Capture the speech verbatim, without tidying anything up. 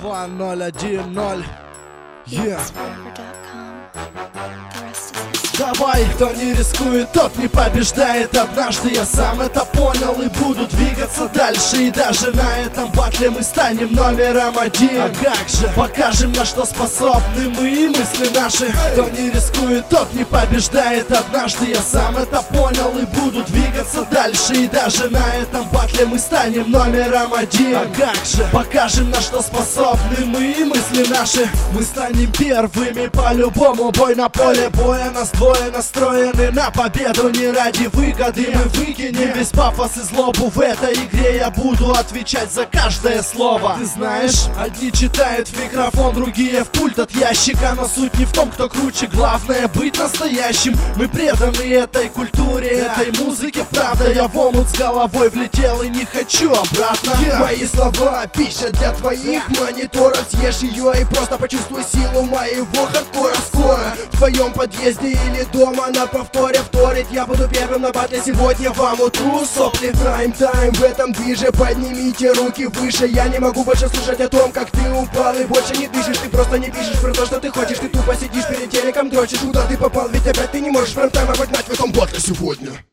два ноль один ноль. Yeah. Давай, кто не рискует, тот не побеждает. Однажды я сам это понял и буду двигаться дальше. И даже на этом батле мы станем номером один. А как же, покажем, на что способны мы и мысли наши. Кто не рискует, тот не побеждает. Однажды я сам это понял и буду двигаться дальше. И даже на этом батле мы станем номером один. А как же, покажем, на что способны мы и мысли наши. Мы станем первыми по-любому. Бой на поле боя, нас двое настроены на победу. Не ради выгоды мы выкинем весь пафос и злобу. В этой игре я буду отвечать за каждое слово. Ты знаешь, одни читают в микрофон, другие в пульт от ящика. Но суть не в том, кто круче, главное быть настоящим. Мы преданы этой культуре, этой музыке, правда. Я в омут с головой влетел и не хочу обратно. yeah. Мои слова пища для твоих мониторов. Съешь ее и просто почувствуй силу моего хардкора. Скоро в твоем подъезде или дома на повторе вторит. Я буду первым на батле сегодня вам утру сопли. Прайм-тайм в этом движе, поднимите руки выше. Я не могу больше слушать о том, как ты упал и больше не дышишь. Ты просто не пишешь про то, что ты хочешь. Ты тупо сидишь перед телеком, дрочишь. Куда ты попал, ведь опять ты не можешь прайм-тайм обогнать в этом батле сегодня.